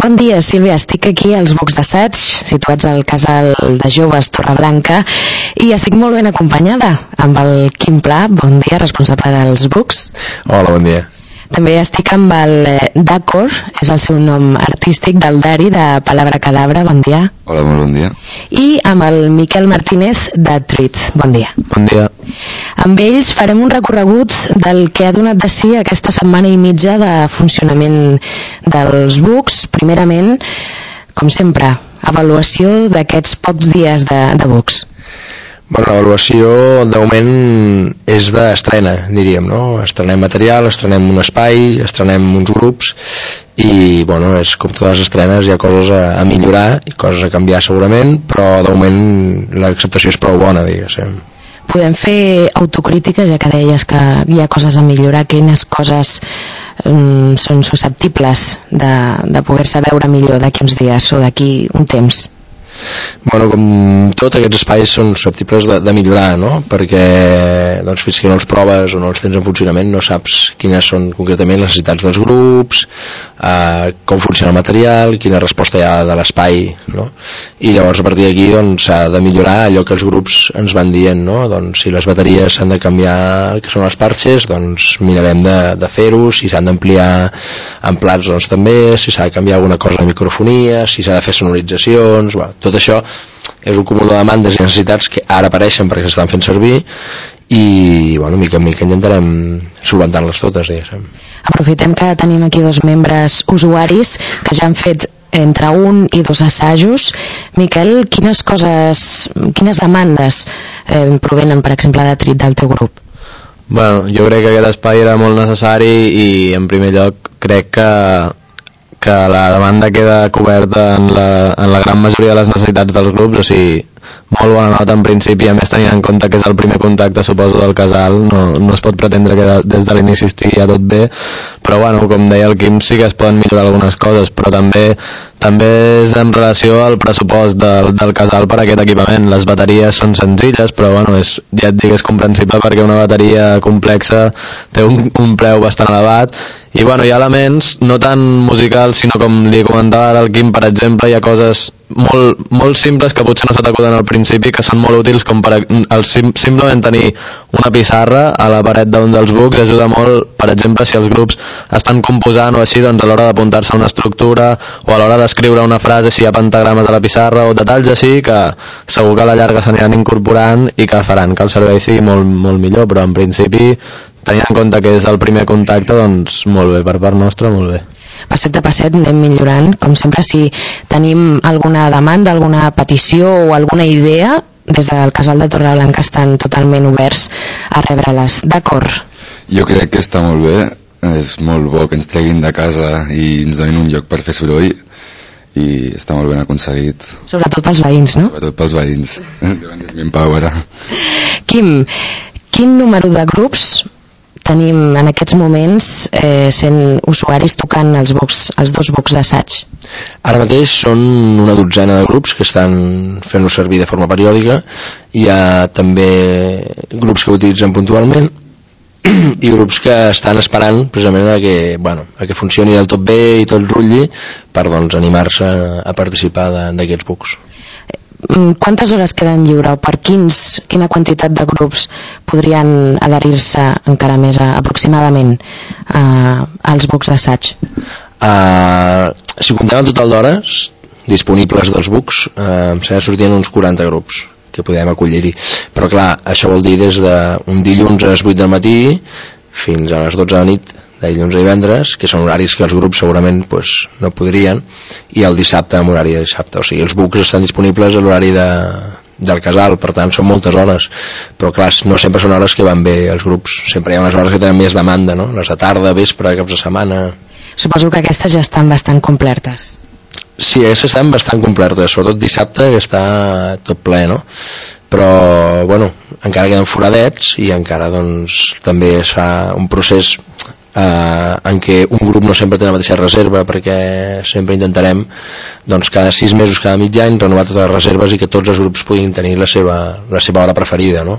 Bon dia, Sílvia. Estic aquí als Bucs d'Assaig, situats al casal de joves Torreblanca, i estic molt ben acompanyada amb el Quim Pla. Bon dia, responsable dels Bucs. Hola, bon dia. També estic amb el Dacor, és el seu nom artístic, del Dari, de Palabra Cadabra. Bon dia. Hola, molt bon dia. I amb el Miquel Martínez, de Truit. Bon dia. Bon dia. Amb ells farem un recorregut del que ha donat de si aquesta setmana i mitja de funcionament dels Bucs. Primerament, com sempre, avaluació d'aquests pocs dies de Bucs. Bueno, l'avaluació de moment és d'estrena, diríem, no? Estrenem material, estrenem un espai, estrenem uns grups i, bueno, és com totes les estrenes, hi ha coses a millorar i coses a canviar segurament, però de moment l'acceptació és prou bona, diguéssim. Podem fer autocrítica, ja que deies que hi ha coses a millorar. Quines coses són susceptibles de poder-se veure millor d'aquí uns dies o d'aquí un temps? Bueno, com tot, aquests espais són susceptibles de millorar, no? Perquè doncs, fins que no els proves o no els tens en funcionament no saps quines són concretament les necessitats dels grups, com funciona el material, quina resposta hi ha de l'espai, no? I llavors a partir d'aquí doncs, s'ha de millorar allò que els grups ens van dient, no? Doncs, si les bateries s'han de canviar, que són els parxes, doncs mirarem de fer-ho, si s'han d'ampliar en plats, doncs també, si s'ha de canviar alguna cosa de microfonia, si s'ha de fer sonoritzacions, bueno, tot això és un cúmul de demandes i necessitats que ara apareixen perquè s'estan fent servir i, bueno, mica en mica intentarem solventar-les totes, diguéssim. Aprofitem que tenim aquí dos membres usuaris que ja han fet entre 1 i 2 assajos. Miquel, quines demandes provenen, per exemple, de Trit del teu grup? Bueno, jo crec que aquest espai era molt necessari i, en primer lloc, crec que la demanda queda coberta en la gran majoria de les necessitats dels grups, o sigui, molt bona nota en principi, a més tenint en compte que és el primer contacte, suposo, del casal, no es pot pretendre que des de l'inici estigui ja tot bé, però bueno, com deia el Quim, sí que es poden millorar algunes coses, però també és en relació al pressupost del casal per a aquest equipament. Les bateries són senzilles, però bueno, ja et dic, és comprensible perquè una bateria complexa té un preu bastant elevat i bueno, hi ha elements no tan musicals, sinó com li comentava al Quim, per exemple, hi ha coses molt simples que potser no se t'acuden al principi, que són molt útils, com simplement tenir una pissarra a la paret d'un dels bucs ajuda molt, per exemple, si els grups estan composant o així, doncs a l'hora d'apuntar-se a una estructura o a l'hora d'escriure una frase, si hi ha pentagrames a la pissarra o detalls així, que segur que a la llarga s'aniran incorporant i que faran que el servei sigui molt, molt millor, però en principi, tenint en compte que és el primer contacte, doncs molt bé, per part nostra, molt bé. Passet a passet anem millorant. Com sempre, si tenim alguna demanda, alguna petició o alguna idea, des del casal de Torreblanca estan totalment oberts a rebre-les. D'acord? Jo crec que està molt bé, és molt bo que ens treguin de casa i ens donin un lloc per fer soroll i està molt ben aconseguit. Sobretot pels veïns, no? Sobretot pels veïns. Quim, quin número de grups tenim en aquests moments sent usuaris tocant els dos bucs d'assaig? Ara mateix són una dotzena de grups que estan fent-lo servir de forma periòdica. Hi ha també grups que ho utilitzen puntualment i grups que estan esperant precisament a que funcioni del tot bé i tot rutlli per animar-se a participar d'aquests bucs. Quantes hores queden lliure o per quina quantitat de grups podrien adherir-se encara més aproximadament als bucs d'assaig? Si comptem el total d'hores disponibles dels bucs, em sembla que sortien uns 40 grups que podem acollir-hi, però clar, això vol dir des d'un dilluns a les 8 del matí fins a les 12 de la nit de dilluns a divendres, que són horaris que els grups segurament no podrien, i el dissabte amb horari de dissabte. O sigui, els bucs estan disponibles a l'horari del casal, per tant són moltes hores, però clar, no sempre són hores que van bé als grups, sempre hi ha unes hores que tenen més demanda, no? Les de tarda, vespre, caps de setmana. Suposo que aquestes ja estan bastant complertes. Sí, aquestes estan bastant complertes, sobretot dissabte, que està tot ple, no? Però, bueno, encara queden foradets i encara, també es fa un procés en què un grup no sempre té la mateixa reserva, perquè sempre intentarem cada 6 mesos, cada mig any, renovar totes les reserves i que tots els grups puguin tenir la seva hora preferida, no?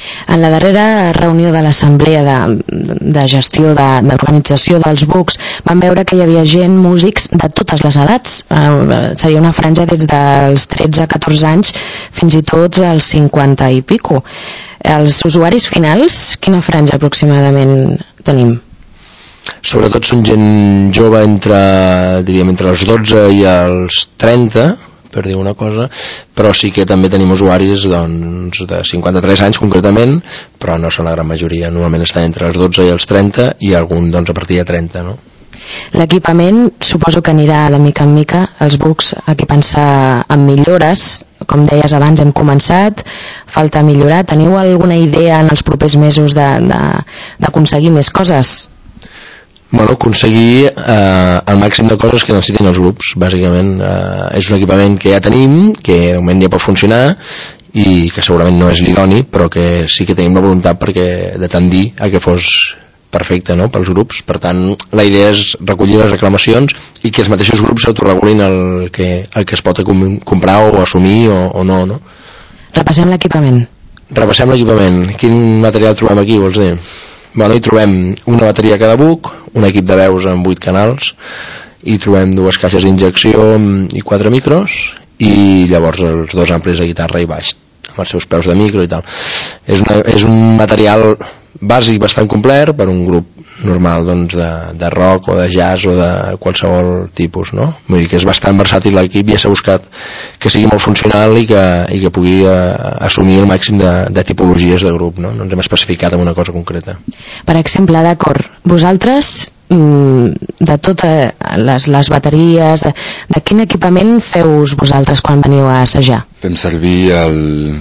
En la darrera reunió de l'assemblea de gestió d'organització dels BUCs vam veure que hi havia gent, músics de totes les edats. Seria una franja des dels 13 a 14 anys fins i tot als 50 i pico. Els usuaris finals, quina franja aproximadament tenim? Sobretot són gent jove entre els 12 i els 30, per dir una cosa, però sí que també tenim usuaris doncs, de 53 anys concretament, però no són la gran majoria, normalment estan entre els 12 i els 30 i algun doncs, a partir de 30, no? L'equipament suposo que anirà de mica en mica, els BUCs equipant-se amb millores, com deies abans hem començat, falta millorar. Teniu alguna idea en els propers mesos d'aconseguir més coses? Bueno, aconseguir el màxim de coses que necessiten els grups, bàsicament. És un equipament que ja tenim, que de moment ja pot funcionar i que segurament no és l'idoni, però que sí que tenim la voluntat de tendir a que fos perfecte, no?, pels grups. Per tant, la idea és recollir les reclamacions i que els mateixos grups s'autoregulin el que es pot comprar o assumir o no, no? Repassem l'equipament. Repassem l'equipament. Quin material trobem aquí, vols dir? Bueno, hi trobem una bateria a cada buc, un equip de veus amb 8 canals, hi trobem 2 caixes d'injecció i 4 micros, i llavors els 2 amplis de guitarra i baix, amb els seus peus de micro i tal. És un material bàsic bastant complet per un grup normal doncs, de rock o de jazz o de qualsevol tipus, no? Vull dir que és bastant versàtil l'equip i ja s'ha buscat que sigui molt funcional i que pugui assumir el màxim de tipologies de grup, no? No ens hem especificat en una cosa concreta. Per exemple, d'acord, vosaltres de totes les bateries, de quin equipament feu vosaltres quan veniu a assajar? Fem servir el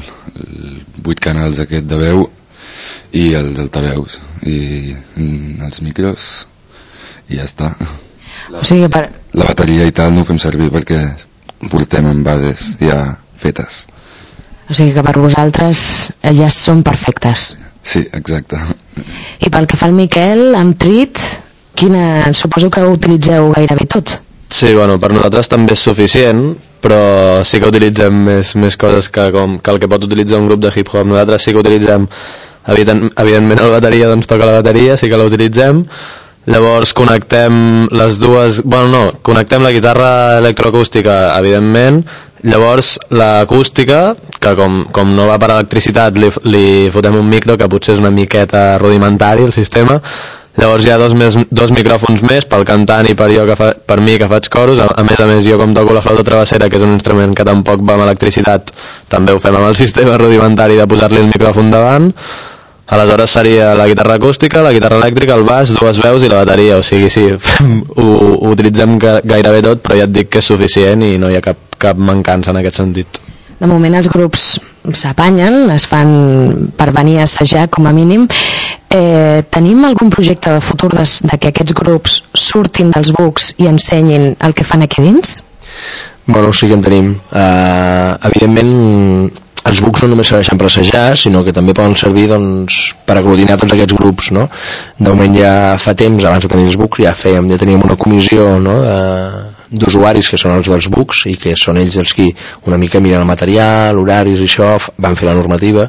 8 canals aquest de veu i els altaveus i els micros i ja està. O sigui, la bateria i tal no ho fem servir perquè portem amb bases ja fetes. O sigui que per vosaltres ja són perfectes. Sí, exacte. I pel que fa al Miquel, amb Trit, suposo que ho utilitzeu gairebé tot. Sí, bueno, per nosaltres també és suficient, però sí que utilitzem més coses que el que pot utilitzar un grup de hip-hop. Nosaltres sí que utilitzem, evidentment la bateria doncs toca la bateria, sí que la utilitzem. Llavors connectem les dues, connectem la guitarra electroacústica, evidentment. Llavors l'acústica, que com no va per electricitat, li fotem un micro que potser és una miqueta rudimentari el sistema. Llavors hi ha dos micròfons més pel cantant i per mi que faig coros. A més jo com toco la flauta travessera, que és un instrument que tampoc va amb electricitat, també ho fem amb el sistema rudimentari de posar-li el micròfon davant. Aleshores seria la guitarra acústica, la guitarra elèctrica, el baix, 2 veus i la bateria. O sigui, sí, ho utilitzem gairebé tot, però ja et dic que és suficient i no hi ha cap mancança en aquest sentit. De moment els grups s'apanyen, es fan per venir a assajar com a mínim. Tenim algun projecte de futur de que aquests grups surtin dels BUCs i ensenyin el que fan aquí dins? Bueno, sí que en tenim. Evidentment, els BUCs no només serveixen per assajar, sinó que també poden servir doncs, per aglutinar tots aquests grups, no? De moment ja fa temps, abans de tenir els BUCs, ja teníem una comissió, no?, d'usuaris que són els dels BUCs i que són ells els qui una mica miren el material, horaris i això, van fer la normativa.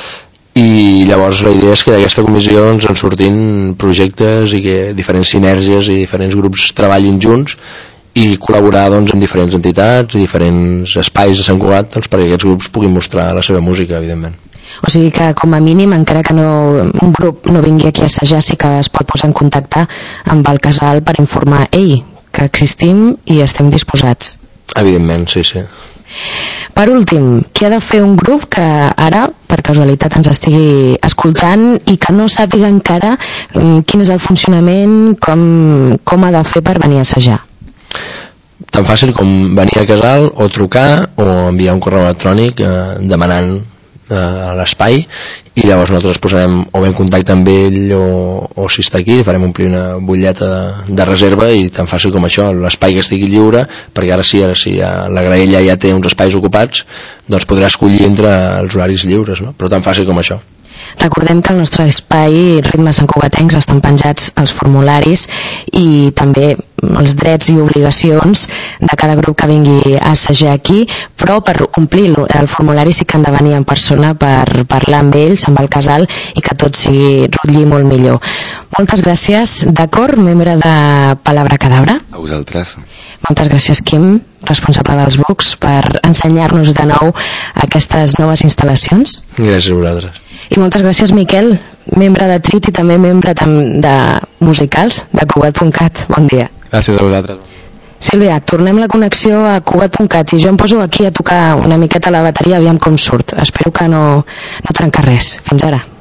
I llavors la idea és que d'aquesta comissió ens en surtin projectes i que diferents sinergies i diferents grups treballin junts i col·laborar doncs, amb diferents entitats i diferents espais de Sant Cugat doncs, perquè aquests grups puguin mostrar la seva música, evidentment. O sigui que com a mínim, encara que un grup no vingui aquí a assajar, sí que es pot posar en contacte amb el casal per informar que existim i estem disposats. Evidentment, sí. Per últim, què ha de fer un grup que ara, per casualitat, ens estigui escoltant i que no sàpiga encara quin és el funcionament, com ha de fer per venir a assajar? Tan fàcil com venir a casal o trucar o enviar un correu electrònic demanant a l'espai i llavors nosaltres es posarem o bé en contacte amb ell o si està aquí li farem omplir una butlleta de reserva i tan fàcil com això, l'espai que estigui lliure, perquè ara sí la graella ja té uns espais ocupats, doncs podrà escollir entre els horaris lliures, no? Però tan fàcil com això. Recordem que al nostre espai Ritmes Santcugatencs estan penjats els formularis i també els drets i obligacions de cada grup que vingui a assajar aquí, però per omplir el formulari sí que han de venir en persona per parlar amb ells, amb el casal, i que tot sigui rutlli molt millor. Moltes gràcies, d'acord, membre de Palabra Cadabra. A vosaltres. Moltes gràcies, Quim, responsable dels Books, per ensenyar-nos de nou aquestes noves instal·lacions. Gràcies a vosaltres. I moltes gràcies, Miquel, membre de Trit i també membre de musicals de Cugat.cat. Bon dia. Gràcies a vosaltres. Sílvia, tornem la connexió a Cugat.cat i jo em poso aquí a tocar una miqueta la bateria, aviam com surt. Espero que no trencar res. Fins ara.